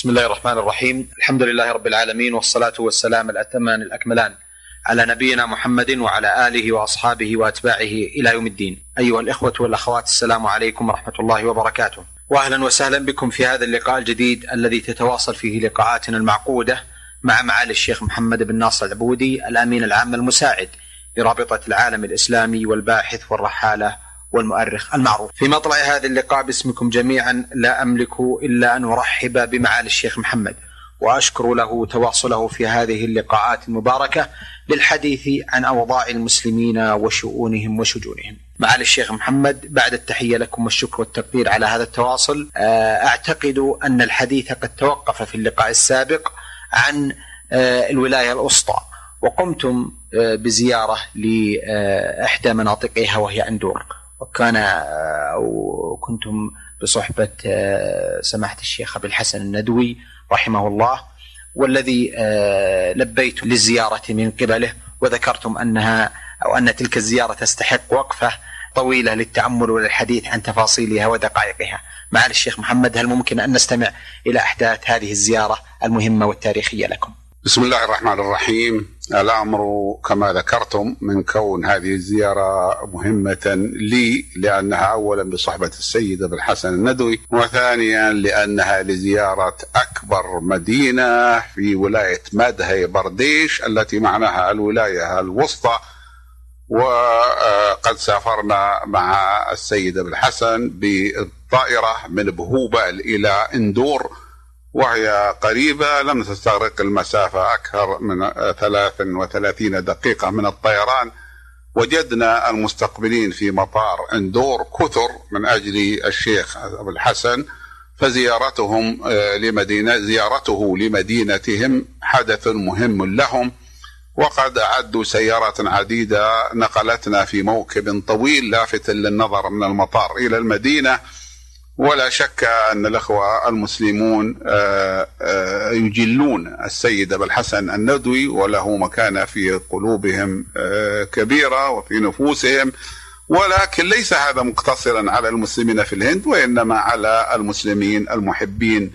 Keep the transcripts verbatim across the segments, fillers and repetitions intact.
بسم الله الرحمن الرحيم. الحمد لله رب العالمين، والصلاة والسلام الأتمان الأكملان على نبينا محمد وعلى آله وأصحابه وأتباعه إلى يوم الدين. أيها الإخوة والأخوات، السلام عليكم ورحمة الله وبركاته، وأهلا وسهلا بكم في هذا اللقاء الجديد الذي تتواصل فيه لقاءاتنا المعقودة مع معالي الشيخ محمد بن ناصر العبودي، الأمين العام المساعد لرابطة العالم الإسلامي والباحث والرحالة والمؤرخ المعروف. في مطلع هذا اللقاء باسمكم جميعا لا أملك إلا أن أرحب بمعالي الشيخ محمد، وأشكر له تواصله في هذه اللقاءات المباركة للحديث عن أوضاع المسلمين وشؤونهم وشجونهم. معالي الشيخ محمد، بعد التحية لكم والشكر والتقدير على هذا التواصل، أعتقد أن الحديث قد توقف في اللقاء السابق عن الولاية الوسطى، وقمتم بزيارة لإحدى مناطقها وهي أندور، وكان أو كنتم بصحبة سماحة الشيخ أبي الحسن الندوي رحمه الله، والذي لبيت للزيارة من قبله، وذكرتم أنها أو أن تلك الزيارة تستحق وقفة طويلة للتأمل وللحديث عن تفاصيلها ودقائقها. معالي الشيخ محمد، هل ممكن أن نستمع إلى أحداث هذه الزيارة المهمة والتاريخية لكم؟ بسم الله الرحمن الرحيم. الأمر كما ذكرتم من كون هذه الزيارة مهمة لي، لأنها أولا بصحبة السيد أبي الحسن الندوي، وثانيا لأنها لزيارة أكبر مدينة في ولاية مادهي برديش التي معناها الولاية الوسطى. وقد سافرنا مع السيد أبي الحسن بالطائرة من بهوبال إلى اندور، وهي قريبة، لم تستغرق المسافة أكثر من ثلاث وثلاثين دقيقة من الطيران. وجدنا المستقبلين في مطار اندور كثر من أجل الشيخ أبو الحسن، فزيارتهم لمدينة زيارته لمدينتهم حدث مهم لهم، وقد أعدوا سيارة عديدة نقلتنا في موكب طويل لافت للنظر من المطار إلى المدينة. ولا شك أن الأخوة المسلمون يجلون السيد أبي الحسن الندوي، وله مكانة في قلوبهم كبيرة وفي نفوسهم، ولكن ليس هذا مقتصرا على المسلمين في الهند، وإنما على المسلمين المحبين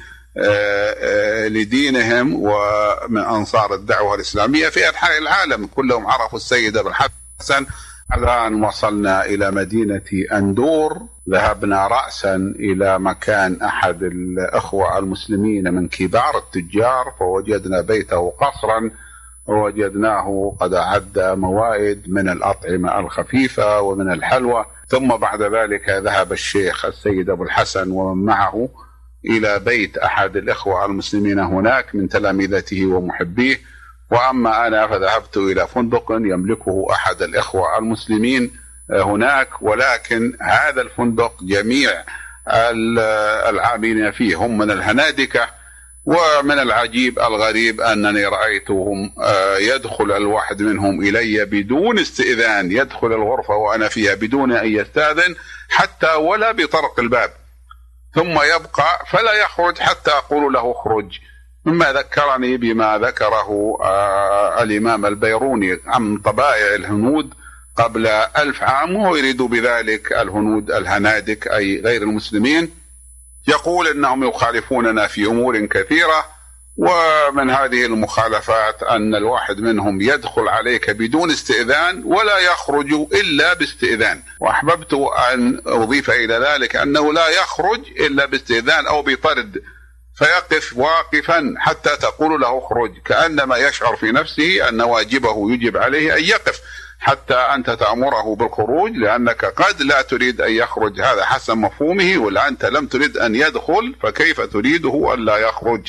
لدينهم ومن أنصار الدعوة الإسلامية في أنحاء العالم. كلهم عرفوا السيد أبي الحسن. الآن وصلنا إلى مدينة أندور، ذهبنا رأسا إلى مكان أحد الأخوة المسلمين من كبار التجار، فوجدنا بيته قصرا، ووجدناه قد أعد موائد من الأطعمة الخفيفة ومن الحلوى. ثم بعد ذلك ذهب الشيخ السيد أبو الحسن ومن معه إلى بيت أحد الأخوة المسلمين هناك من تلامذته ومحبيه، وأما أنا فذهبت إلى فندق يملكه أحد الإخوة المسلمين هناك، ولكن هذا الفندق جميع العاملين فيه هم من الهنادكة. ومن العجيب الغريب أنني رأيتهم يدخل الواحد منهم إلي بدون استئذان، يدخل الغرفة وأنا فيها بدون أن يستأذن حتى ولا بطرق الباب، ثم يبقى فلا يخرج حتى أقول له اخرج، مما ذكرني بما ذكره آه الإمام البيروني عن طبائع الهنود قبل ألف عام، وهو يريد بذلك الهنود الهنادك أي غير المسلمين. يقول إنهم يخالفوننا في أمور كثيرة، ومن هذه المخالفات أن الواحد منهم يدخل عليك بدون استئذان ولا يخرج إلا باستئذان. وأحببت أن أضيف إلى ذلك أنه لا يخرج إلا باستئذان أو بطرد، فيقف واقفا حتى تقول له اخرج، كأنما يشعر في نفسه أن واجبه يجب عليه أن يقف حتى أنت تأمره بالخروج، لأنك قد لا تريد أن يخرج، هذا حسب مفهومه، ولا أنت لم تريد أن يدخل فكيف تريده أن لا يخرج.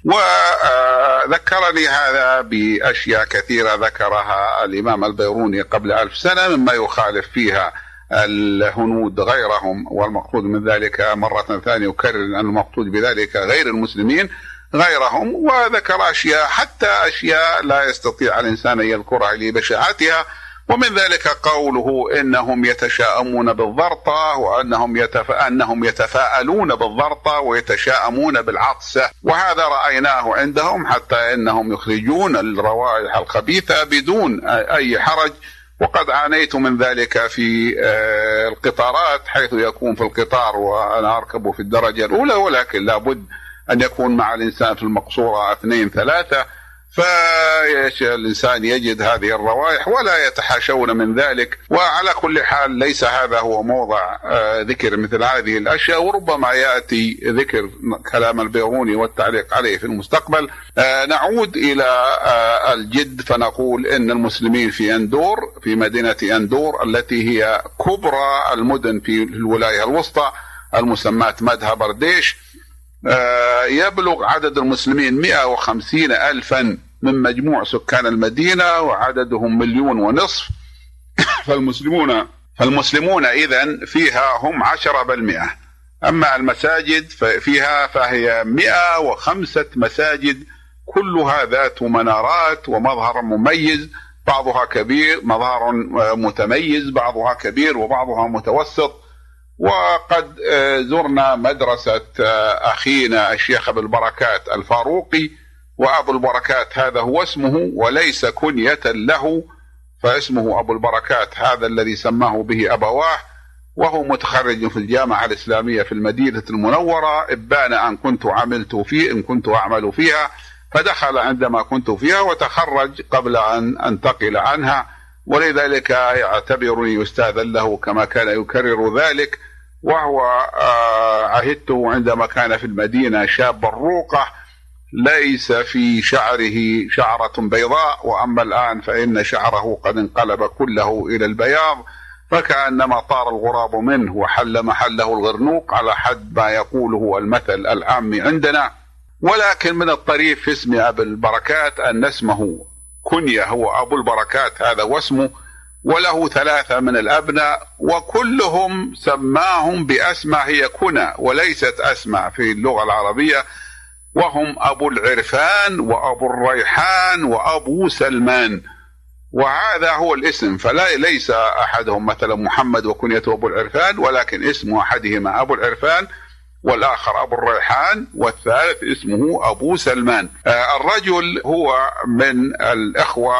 وذكرني هذا بأشياء كثيرة ذكرها الإمام البيروني قبل ألف سنة مما يخالف فيها الهنود غيرهم، والمقصود من ذلك مرة ثانية أكرر أن المقصود بذلك غير المسلمين غيرهم. وذكر أشياء حتى أشياء لا يستطيع الإنسان أن يذكرها لبشاعتها، ومن ذلك قوله إنهم يتشاءمون بالضرطة، وأنهم يتفا... أنهم يتفاءلون بالضرطة ويتشاءمون بالعطسة، وهذا رأيناه عندهم حتى إنهم يخرجون الروائح الخبيثة بدون أي حرج. وقد عانيت من ذلك في القطارات، حيث يكون في القطار وأنا أركب في الدرجة الأولى، ولكن لابد أن يكون مع الإنسان في المقصورة اثنين ثلاثة، فالإنسان يجد هذه الروائح ولا يتحاشون من ذلك. وعلى كل حال ليس هذا هو موضع ذكر مثل هذه الأشياء، وربما يأتي ذكر كلام البيروني والتعليق عليه في المستقبل. نعود إلى الجد فنقول إن المسلمين في أندور، في مدينة أندور التي هي كبرى المدن في الولاية الوسطى المسماة مدها برديش، يبلغ عدد المسلمين مئة وخمسين ألفا من مجموع سكان المدينة، وعددهم مليون ونصف. فالمسلمون فالمسلمون إذن فيها هم عشرة بالمئة. أما المساجد فيها فهي مئة وخمسة مساجد، كلها ذات منارات ومظهر مميز، بعضها كبير، مظهر متميز، بعضها كبير وبعضها متوسط. وقد زرنا مدرسة أخينا الشيخ أبو البركات الفاروقي، وأبو البركات هذا هو اسمه وليس كنية له، فاسمه أبو البركات هذا الذي سماه به أبواه، وهو متخرج في الجامعة الإسلامية في المدينة المنورة، إبان أن كنت عملت فيه إن كنت أعمل فيها، فدخل عندما كنت فيها وتخرج قبل أن أنتقل عنها، ولذلك يعتبرني أستاذا له كما كان يكرر ذلك. وهو عهدته عندما كان في المدينة شاب الروقة ليس في شعره شعرة بيضاء، وأما الآن فإن شعره قد انقلب كله إلى البياض، فكأنما طار الغراب منه وحل محله الغرنوق على حد ما يقوله المثل العام عندنا. ولكن من الطريف في اسم أبو البركات أن اسمه كنية هو أبو البركات هذا واسمه، وله ثلاثة من الأبناء وكلهم سماهم بأسماء هي كنى وليست أسماء في اللغة العربية، وهم أبو العرفان وأبو الريحان وأبو سلمان، وهذا هو الاسم. فلا ليس أحدهم مثلا محمد وكنيته أبو العرفان، ولكن اسم أحدهما أبو العرفان والآخر أبو الريحان والثالث اسمه أبو سلمان. الرجل هو من الإخوة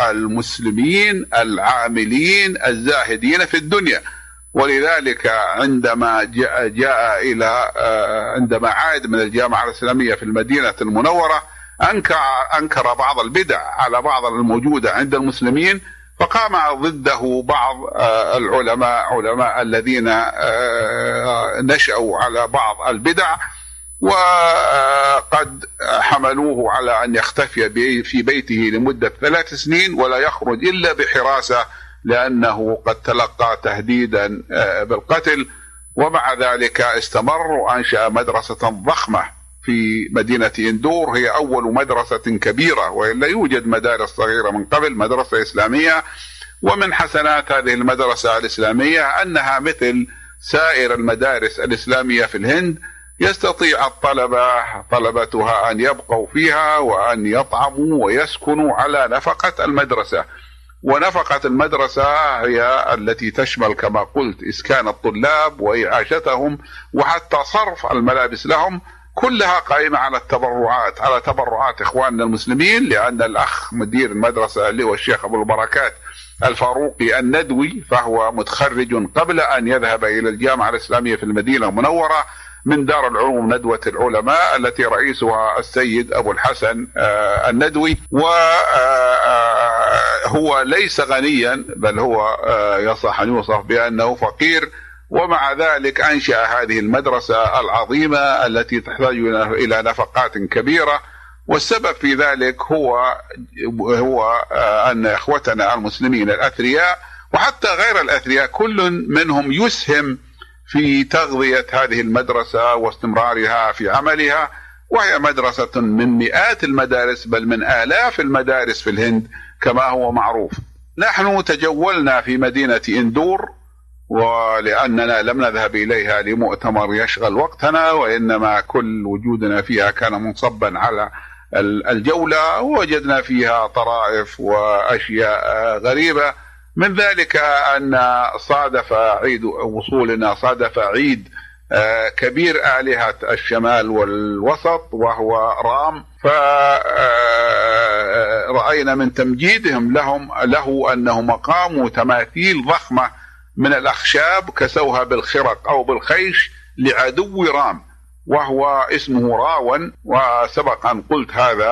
المسلمين العاملين الزاهدين في الدنيا، ولذلك عندما جاء, جاء إلى عندما عاد من الجامعة الإسلامية في المدينة المنورة أنكر, أنكر بعض البدع على بعض الموجودة عند المسلمين، فقام ضده بعض العلماء علماء الذين نشأوا على بعض البدع، وقد حملوه على أن يختفي في بيته لمدة ثلاث سنين ولا يخرج إلا بحراسة، لأنه قد تلقى تهديدا بالقتل. ومع ذلك استمر وأنشأ مدرسة ضخمة في مدينة أندور، هي أول مدرسة كبيرة، وإلا يوجد مدارس صغيرة من قبل، مدرسة إسلامية. ومن حسنات هذه المدرسة الإسلامية أنها مثل سائر المدارس الإسلامية في الهند، يستطيع الطلبة طلبتها أن يبقوا فيها وأن يطعموا ويسكنوا على نفقة المدرسة. ونفقة المدرسة هي التي تشمل كما قلت إسكان الطلاب وإعاشتهم وحتى صرف الملابس لهم، كلها قائمة على التبرعات، على تبرعات إخواننا المسلمين، لأن الأخ مدير المدرسة اللي هو الشيخ أبو البركات الفاروقي الندوي، فهو متخرج قبل أن يذهب إلى الجامعة الإسلامية في المدينة المنورة من دار العلوم ندوة العلماء التي رئيسها السيد أبو الحسن الندوي. وهو ليس غنيا، بل هو يصح أن يوصف بأنه فقير، ومع ذلك أنشأ هذه المدرسة العظيمة التي تحتاج إلى نفقات كبيرة. والسبب في ذلك هو هو أن إخوتنا المسلمين الأثرياء وحتى غير الأثرياء كل منهم يسهم في تغذية هذه المدرسة واستمرارها في عملها، وهي مدرسة من مئات المدارس بل من آلاف المدارس في الهند كما هو معروف. نحن تجولنا في مدينة أندور، ولأننا لم نذهب إليها لمؤتمر يشغل وقتنا، وإنما كل وجودنا فيها كان منصبا على الجولة، ووجدنا فيها طرائف وأشياء غريبة. من ذلك أن صادف عيد وصولنا صادف عيد كبير آلهة الشمال والوسط وهو رام، فرأينا من تمجيدهم لهم له أنهم قاموا تماثيل ضخمة من الأخشاب كسوها بالخرق أو بالخيش لعدو رام، وهو اسمه راون، وسبق أن قلت هذا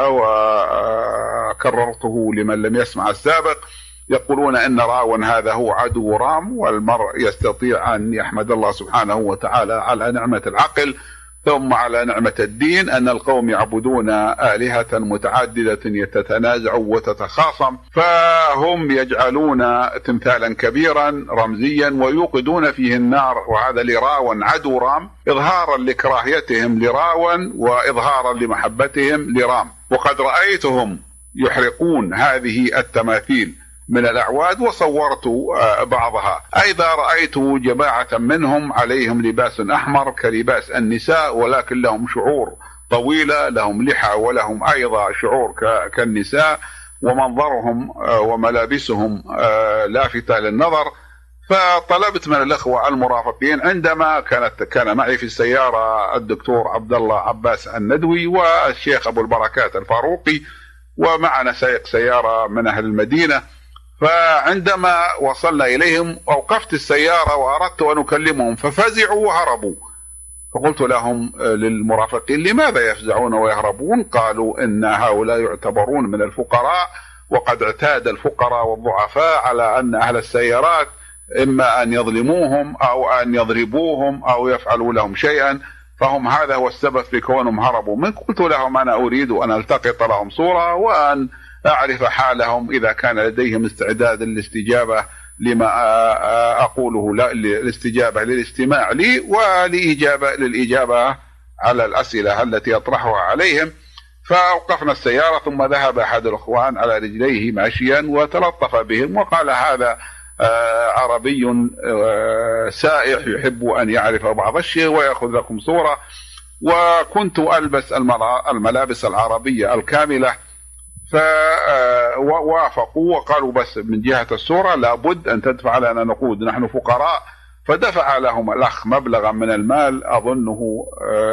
وكررته لمن لم يسمع السابق. يقولون أن راون هذا هو عدو رام، والمرء يستطيع أن يحمد الله سبحانه وتعالى على نعمة العقل ثم على نعمة الدين، أن القوم يعبدون آلهة متعددة يتتنازع وتتخاصم، فهم يجعلون تمثالا كبيرا رمزيا ويوقدون فيه النار، وهذا لراون عدو رام، إظهارا لكراهيتهم لراون وإظهارا لمحبتهم لرام. وقد رأيتهم يحرقون هذه التماثيل من الأعواد وصورت بعضها. أيضا رأيت جماعة منهم عليهم لباس أحمر كلباس النساء، ولكن لهم شعور طويلة، لهم لحى ولهم أيضا شعور كالنساء، ومنظرهم وملابسهم لافتة للنظر. فطلبت من الأخوة المرافقين، عندما كانت كان معي في السيارة الدكتور عبد الله عباس الندوي والشيخ أبو البركات الفاروقي، ومعنا سائق سيارة من أهل المدينة، فعندما وصلنا إليهم أوقفت السيارة وأردت أن أكلمهم ففزعوا وهربوا. فقلت لهم للمرافقين: لماذا يفزعون ويهربون؟ قالوا: إن هؤلاء يعتبرون من الفقراء، وقد اعتاد الفقراء والضعفاء على أن أهل السيارات إما أن يظلموهم أو أن يضربوهم أو يفعلوا لهم شيئا، فهم هذا هو السبب في كونهم هربوا. من قلت لهم: أنا أريد أن ألتقط لهم صورة وأن أعرف حالهم إذا كان لديهم استعداد للاستجابة لما أقوله، لا الاستجابة للاستماع لي ولإجابة للإجابة على الأسئلة التي أطرحها عليهم. فأوقفنا السيارة، ثم ذهب أحد الأخوان على رجليه ماشيا وتلطف بهم وقال: هذا عربي سائح يحب أن يعرف بعض الشيء ويأخذ لكم صورة. وكنت ألبس الملابس العربية الكاملة، فوافقوا وقالوا: بس من جهة الصورة لابد أن تدفع لنا نقود، نحن فقراء. فدفع لهم الأخ مبلغا من المال، أظنه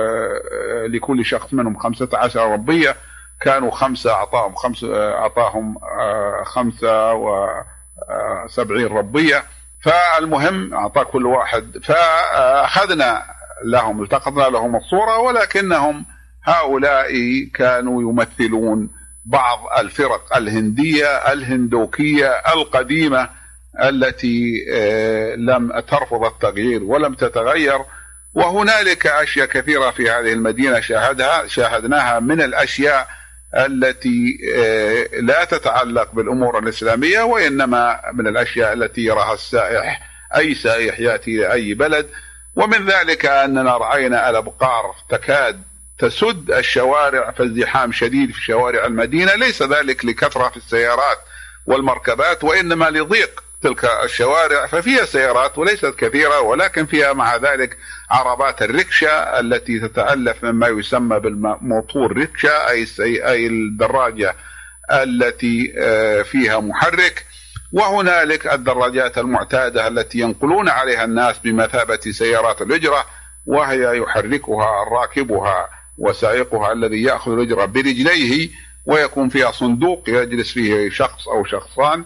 لكل شخص منهم خمسة عشر ربية، كانوا خمسة أعطاهم خمسة أعطاهم خمسة وسبعين ربية. فالمهم أعطى كل واحد، فأخذنا لهم التقطنا لهم الصورة، ولكنهم هؤلاء كانوا يمثلون بعض الفرق الهندية الهندوكية القديمة التي لم ترفض التغيير ولم تتغير. وهنالك أشياء كثيرة في هذه المدينة شاهدها شاهدناها من الأشياء التي لا تتعلق بالأمور الإسلامية، وإنما من الأشياء التي يراها السائح، أي سائح يأتي لأي بلد. ومن ذلك أننا رأينا الأبقار تكاد تسد الشوارع، فازدحام شديد في شوارع المدينة، ليس ذلك لكثرة في السيارات والمركبات، وإنما لضيق تلك الشوارع، ففيها سيارات وليست كثيرة، ولكن فيها مع ذلك عربات الركشة التي تتألف مما يسمى بالموتور ركشة، أي, أي الدراجة التي فيها محرك. وهنالك الدراجات المعتادة التي ينقلون عليها الناس بمثابة سيارات الأجرة، وهي يحركها راكبها وسائقها الذي يأخذ الأجرة برجليه، ويكون فيها صندوق يجلس فيه شخص أو شخصان،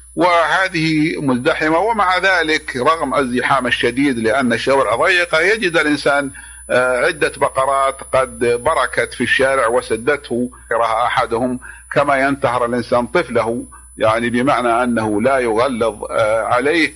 وهذه مزدحمة. ومع ذلك رغم الزحام الشديد لأن الشوارع ضيقة، يجد الإنسان عدة بقرات قد بركت في الشارع وسدته، يراها أحدهم كما ينتهر الإنسان طفله، يعني بمعنى أنه لا يغلظ عليه.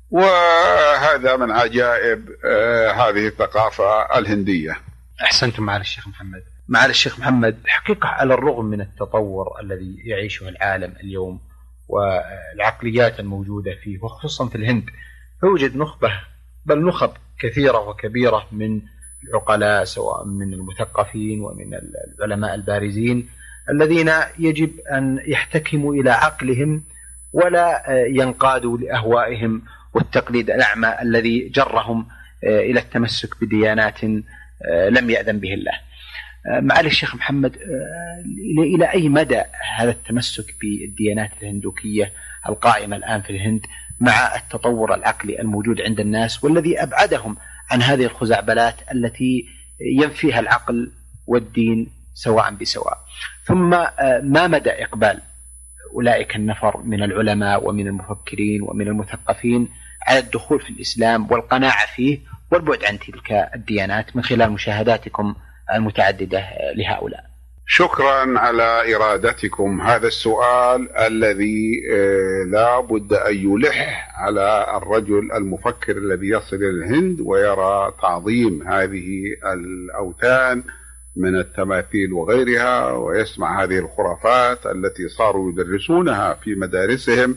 وهذا من عجائب هذه الثقافة الهندية. أحسنتم معالي الشيخ محمد. معالي الشيخ محمد، حقيقة على الرغم من التطور الذي يعيشه العالم اليوم والعقليات الموجودة فيه وخصوصا في الهند، فيوجد نخبة بل نخب كثيرة وكبيرة من العقلاء، سواء من المثقفين ومن العلماء البارزين، الذين يجب أن يحتكموا إلى عقلهم ولا ينقادوا لأهوائهم والتقليد الأعمى الذي جرهم إلى التمسك بديانات لم يأذن به الله. معالي الشيخ محمد، إلى أي مدى هذا التمسك بالديانات الهندوكية القائمة الآن في الهند مع التطور العقلي الموجود عند الناس والذي أبعدهم عن هذه الخزعبلات التي ينفيها العقل والدين سواء بسواء؟ ثم ما مدى إقبال أولئك النفر من العلماء ومن المفكرين ومن المثقفين على الدخول في الإسلام والقناعة فيه والبعد عن تلك الديانات من خلال مشاهداتكم المتعددة لهؤلاء؟ شكرا على إرادتكم هذا السؤال الذي لا بد أن يلح على الرجل المفكر الذي يصل إلى الهند ويرى تعظيم هذه الأوثان من التماثيل وغيرها، ويسمع هذه الخرافات التي صاروا يدرسونها في مدارسهم،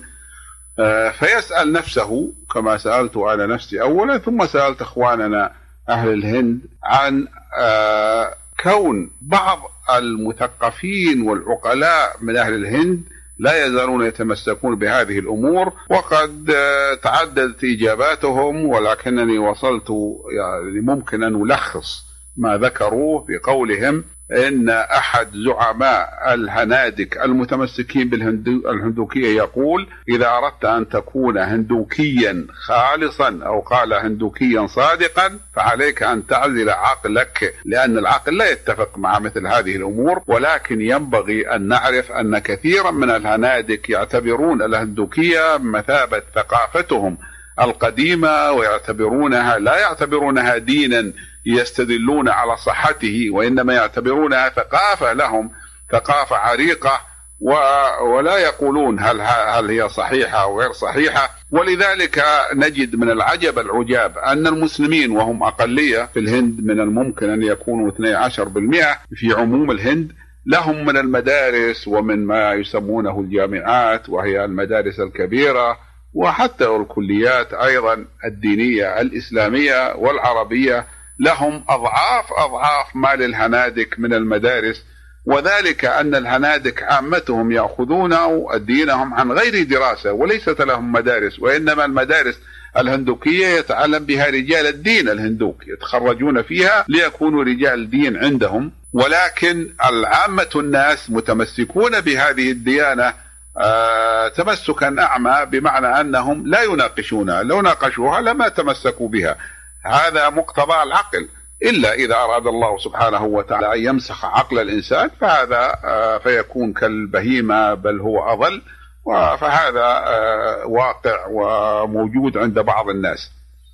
فيسأل نفسه كما سألت أنا نفسي أولا، ثم سألت إخواننا أهل الهند عن كون بعض المثقفين والعقلاء من أهل الهند لا يزالون يتمسكون بهذه الأمور، وقد تعددت إجاباتهم، ولكنني وصلت يعني ممكن أن ألخص ما ذكروه بقولهم إن أحد زعماء الهنادك المتمسكين بالهندوكية يقول: إذا أردت أن تكون هندوكيا خالصا أو قال هندوكيا صادقا فعليك أن تعزل عقلك، لأن العقل لا يتفق مع مثل هذه الأمور. ولكن ينبغي أن نعرف أن كثيرا من الهنادك يعتبرون الهندوكية مثابة ثقافتهم القديمة، ويعتبرونها لا يعتبرونها دينا يستدلون على صحته، وإنما يعتبرونها ثقافة لهم، ثقافة عريقة، ولا يقولون هل هل هي صحيحة أو غير صحيحة. ولذلك نجد من العجب العجاب أن المسلمين وهم أقلية في الهند، من الممكن أن يكونوا اثني عشر بالمئة في عموم الهند، لهم من المدارس ومن ما يسمونه الجامعات، وهي المدارس الكبيرة، وحتى الكليات أيضا الدينية الإسلامية والعربية، لهم أضعاف أضعاف ما للهنادك من المدارس. وذلك أن الهنادك عامتهم يأخذون دينهم عن غير دراسة، وليست لهم مدارس، وإنما المدارس الهندوكية يتعلم بها رجال الدين الهندوك، يتخرجون فيها ليكونوا رجال دين عندهم. ولكن العامة الناس متمسكون بهذه الديانة آه تمسكا أعمى، بمعنى أنهم لا يناقشونها، لو ناقشوها لما تمسكوا بها. هذا مقتضى العقل، إلا إذا أراد الله سبحانه وتعالى أن يمسخ عقل الإنسان فهذا آه فيكون كالبهيمة بل هو أضل، فهذا آه واقع وموجود عند بعض الناس.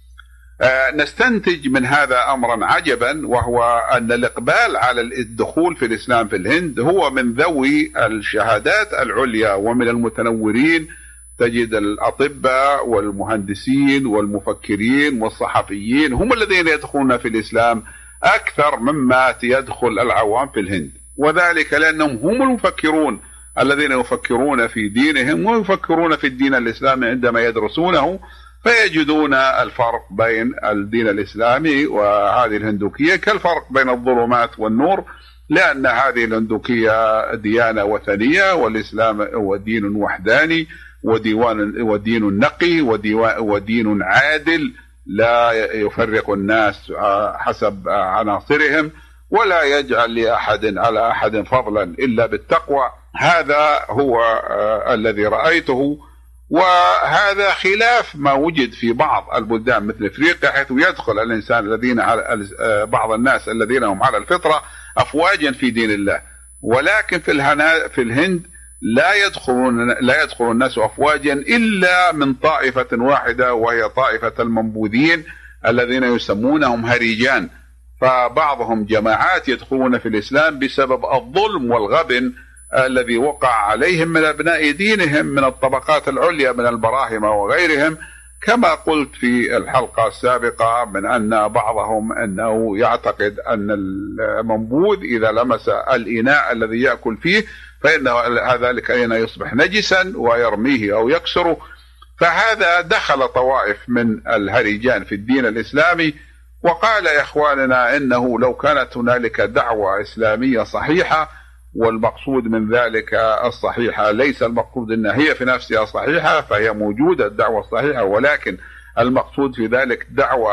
آه نستنتج من هذا أمرا عجبا، وهو أن الإقبال على الدخول في الإسلام في الهند هو من ذوي الشهادات العليا ومن المتنورين. تجد الأطباء والمهندسين والمفكرين والصحفيين هم الذين يدخلون في الإسلام أكثر مما يدخل العوام في الهند، وذلك لأنهم هم المفكرون الذين يفكرون في دينهم ويفكرون في الدين الإسلامي عندما يدرسونه، فيجدون الفرق بين الدين الإسلامي وهذه الهندوكية كالفرق بين الظلمات والنور، لأن هذه الهندوكية ديانة وثنية والإسلام هو دين وحداني وديوان ودين نقي ودين عادل لا يفرق الناس حسب عناصرهم، ولا يجعل لأحد على أحد فضلا إلا بالتقوى. هذا هو الذي رأيته، وهذا خلاف ما وجد في بعض البلدان مثل افريقيا، حيث يدخل الانسان الذين على بعض الناس الذين هم على الفطره افواجا في دين الله، ولكن في الهنا في الهند لا يدخلون لا يدخل الناس افواجا الا من طائفه واحده، وهي طائفه المنبوذين الذين يسمونهم هريجان. فبعضهم جماعات يدخلون في الاسلام بسبب الظلم والغبن الذي وقع عليهم من أبناء دينهم من الطبقات العليا من البراهمة وغيرهم، كما قلت في الحلقة السابقة من أن بعضهم أنه يعتقد أن المنبوذ إذا لمس الإناء الذي يأكل فيه فإن ذلك الإناء يصبح نجسا ويرميه أو يكسره. فهذا دخل طوائف من الهريجان في الدين الإسلامي، وقال يا إخواننا إنه لو كانت هنالك دعوة إسلامية صحيحة، والمقصود من ذلك الصحيحة ليس المقصود أنها هي في نفسها صحيحة، فهي موجودة الدعوة الصحيحة، ولكن المقصود في ذلك دعوة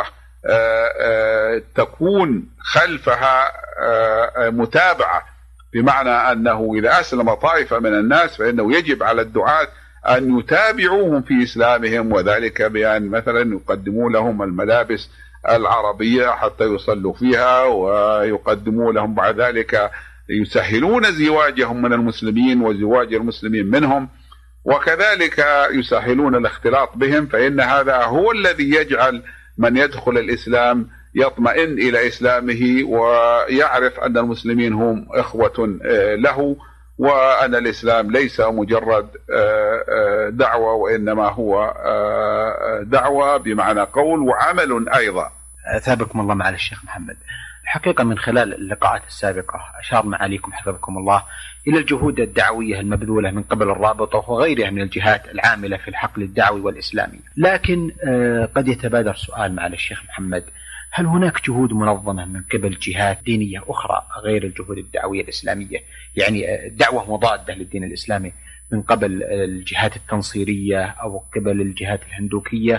تكون خلفها متابعة، بمعنى أنه إذا أسلم طائفة من الناس فإنه يجب على الدعاة أن يتابعوهم في إسلامهم، وذلك بأن مثلا يقدموا لهم الملابس العربية حتى يصلوا فيها، ويقدموا لهم بعد ذلك يسهلون زواجهم من المسلمين وزواج المسلمين منهم، وكذلك يسهلون الاختلاط بهم، فإن هذا هو الذي يجعل من يدخل الإسلام يطمئن إلى إسلامه ويعرف أن المسلمين هم إخوة له، وأن الإسلام ليس مجرد دعوة وإنما هو دعوة بمعنى قول وعمل أيضا. أثابكم الله معالي الشيخ محمد. الحقيقة من خلال اللقاءات السابقة أشار معاليكم حفظكم الله إلى الجهود الدعوية المبذولة من قبل الرابطة وغيرها من الجهات العاملة في الحقل الدعوي والإسلامي، لكن قد يتبادر سؤال معالي الشيخ محمد: هل هناك جهود منظمة من قبل جهات دينية أخرى غير الجهود الدعوية الإسلامية، يعني دعوة مضادة للدين الإسلامي من قبل الجهات التنصيرية أو قبل الجهات الهندوكية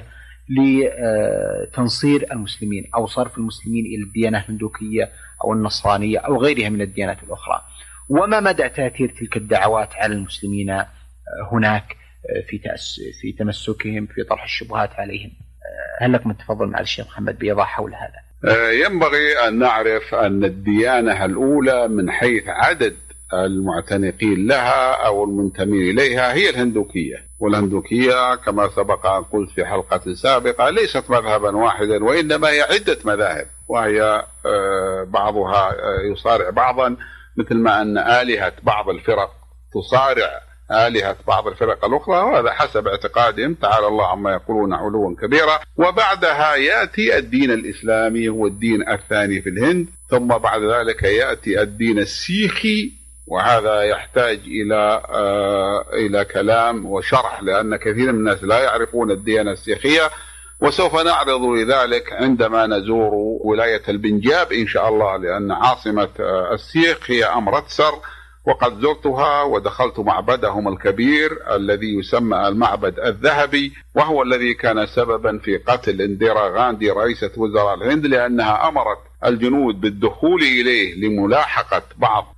لتنصير المسلمين أو صرف المسلمين إلى الديانة الهندوكية أو النصرانية أو غيرها من الديانات الأخرى؟ وما مدى تأثير تلك الدعوات على المسلمين هناك في في تمسكهم في طرح الشبهات عليهم؟ هل لكم التفضل مع الشيخ محمد بإيضاح حول هذا؟ ينبغي أن نعرف أن الديانة الأولى من حيث عدد المعتنقين لها أو المنتمين إليها هي الهندوكية، والهندوكية كما سبق أن قلت في حلقة سابقة ليست مذهبا واحدا وإنما هي عدة مذاهب، وهي بعضها يصارع بعضا، مثل ما أن آلهة بعض الفرق تصارع آلهة بعض الفرق الأخرى، وهذا حسب اعتقادهم، تعالى الله عما يقولون علوا كبيرا. وبعدها يأتي الدين الإسلامي هو الدين الثاني في الهند، ثم بعد ذلك يأتي الدين السيخي، وهذا يحتاج إلى آه إلى كلام وشرح، لأن كثير من الناس لا يعرفون الديانة السيخية، وسوف نعرض لذلك عندما نزور ولاية البنجاب إن شاء الله، لأن عاصمة آه السيخ هي أمرتسر، وقد زرتها ودخلت معبدهم الكبير الذي يسمى المعبد الذهبي، وهو الذي كان سببا في قتل انديرا غاندي رئيسة وزراء الهند، لأنها أمرت الجنود بالدخول إليه لملاحقة بعض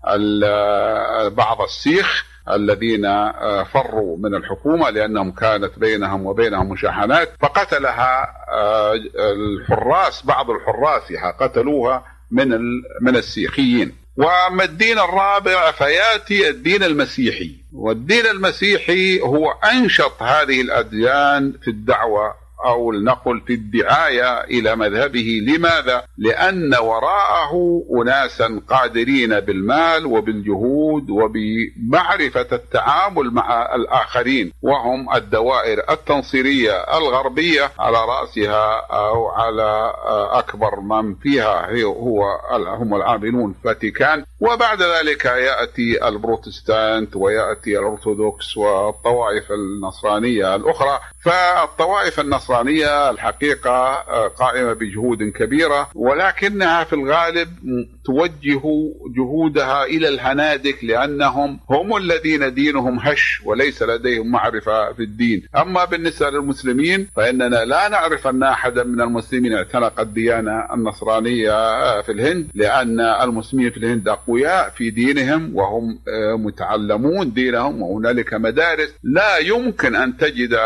بعض السيخ الذين فروا من الحكومة، لأنهم كانت بينهم وبينهم مشاحنات، فقتلها الحراس، بعض الحراس قتلوها من من السيخيين. وأما الدين الرابع فيأتي الدين المسيحي، والدين المسيحي هو أنشط هذه الأديان في الدعوة أو لنقل في الدعاية إلى مذهبه. لماذا؟ لأن وراءه أناسا قادرين بالمال وبالجهود وبمعرفة التعامل مع الآخرين، وهم الدوائر التنصيرية الغربية على رأسها أو على أكبر من فيها هو هم العاملون في الفاتيكان، وبعد ذلك يأتي البروتستانت ويأتي الأرثوذكس والطوائف النصرانية الأخرى. فالطوائف النصرانية الحقيقة قائمة بجهود كبيرة، ولكنها في الغالب توجه جهودها إلى الهنادك، لأنهم هم الذين دينهم هش وليس لديهم معرفة في الدين. أما بالنسبة للمسلمين فإننا لا نعرف أن أحدا من المسلمين اعتنق الديانة النصرانية في الهند، لأن المسلمين في الهند أقوياء في دينهم وهم متعلمون دينهم، وهنالك مدارس لا يمكن أن تجد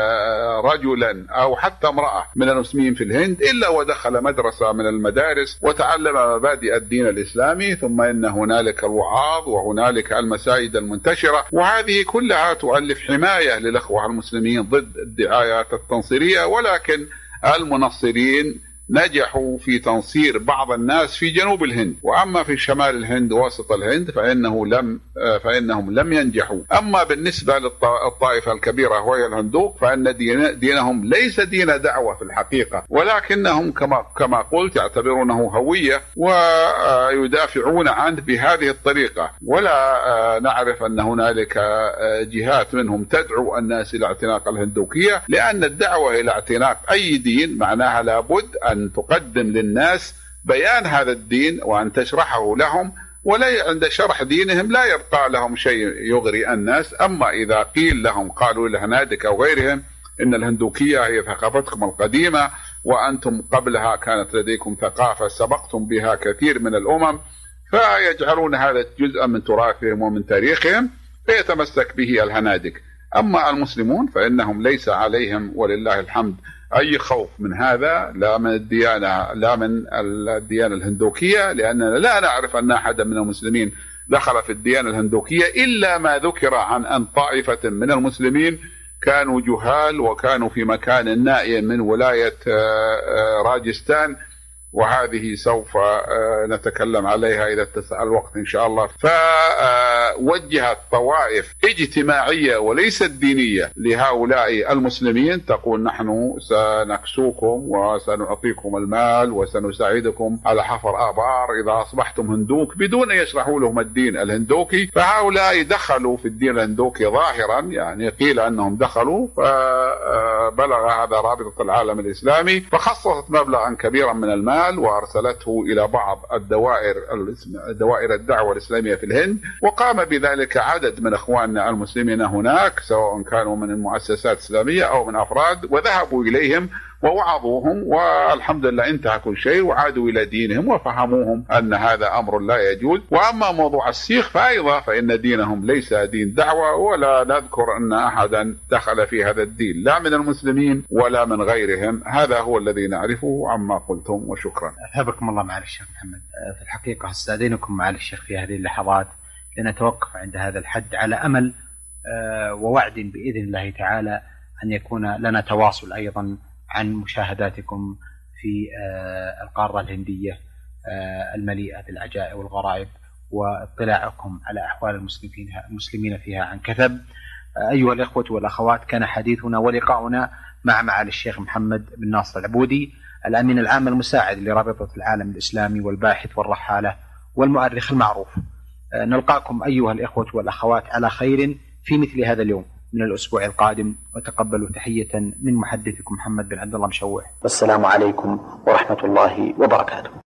رجلا أو حتى امرأة من المسلمين في الهند إلا ودخل مدرسة من المدارس وتعلم مبادئ الدين الإسلامي، ثم إن هنالك الوعاظ وهنالك المساجد المنتشرة، وهذه كلها تؤلف حماية للأخوة المسلمين ضد الدعايات التنصيرية. ولكن المنصرين نجحوا في تنصير بعض الناس في جنوب الهند، وأما في شمال الهند ووسط الهند فإنه لم فإنهم لم ينجحوا. أما بالنسبة للطائفة الكبيرة وهي الهندوق فإن دين دينهم ليس دين دعوة في الحقيقة، ولكنهم كما كما قلت يعتبرونه هوية ويدافعون عنه بهذه الطريقة، ولا نعرف أن هنالك جهات منهم تدعو الناس إلى اعتناق الهندوكية، لأن الدعوة إلى اعتناق أي دين معناها لابد أن تقدم للناس بيان هذا الدين وأن تشرحه لهم، ولا عند شرح دينهم لا يبقى لهم شيء يغري الناس. أما إذا قيل لهم قالوا لهنادك أو غيرهم إن الهندوكية هي ثقافتكم القديمة وأنتم قبلها كانت لديكم ثقافة سبقتم بها كثير من الأمم، فيجعلون هذا جزءا من تراثهم ومن تاريخهم فيتمسك به الهنادك. أما المسلمون فإنهم ليس عليهم ولله الحمد أي خوف من هذا، لا من الديانة لا من الديانة الهندوكية، لأننا لا نعرف أن أحدا من المسلمين دخل في الديانة الهندوكية إلا ما ذكر عن أن طائفة من المسلمين كانوا جهال وكانوا في مكان نائم من ولاية راجستان، وهذه سوف نتكلم عليها إذا اتسع الوقت إن شاء الله. فوجهت طوائف اجتماعية وليست دينية لهؤلاء المسلمين تقول نحن سنكسوكم وسنعطيكم المال وسنساعدكم على حفر آبار إذا أصبحتم هندوك، بدون أن يشرحوا لهم الدين الهندوكي. فهؤلاء دخلوا في الدين الهندوكي ظاهرا، يعني قيل أنهم دخلوا، فبلغ هذا رابطة العالم الإسلامي فخصصت مبلغا كبيرا من المال وأرسلته إلى بعض الدوائر دوائر الدعوة الإسلامية في الهند، وقام بذلك عدد من إخواننا المسلمين هناك سواء كانوا من المؤسسات الإسلامية أو من أفراد، وذهبوا إليهم ووعظوهم، والحمد لله انتهى كل شيء وعادوا إلى دينهم وفهموهم أن هذا أمر لا يجوز. وأما موضوع السيخ فأيضا فإن دينهم ليس دين دعوة، ولا نذكر أن أحدا دخل في هذا الدين لا من المسلمين ولا من غيرهم. هذا هو الذي نعرفه عما قلتم، وشكرا. أثابكم الله معالي الشيخ محمد. في الحقيقة أستأذنكم معالي الشيخ في هذه اللحظات لنتوقف عند هذا الحد، على أمل ووعد بإذن الله تعالى أن يكون لنا تواصل أيضا عن مشاهداتكم في القارة الهندية المليئة بالعجائب والغرائب، واطلاعكم على أحوال المسلمين فيها عن كثب. أيها الإخوة والأخوات، كان حديثنا ولقاؤنا مع معالي الشيخ محمد بن ناصر العبودي، الأمين العام المساعد لرابطة العالم الإسلامي والباحث والرحالة والمؤرخ المعروف. نلقاكم أيها الإخوة والأخوات على خير في مثل هذا اليوم من الأسبوع القادم، وتقبلوا تحية من محدثكم محمد بن عبد الله مشوح، والسلام عليكم ورحمة الله وبركاته.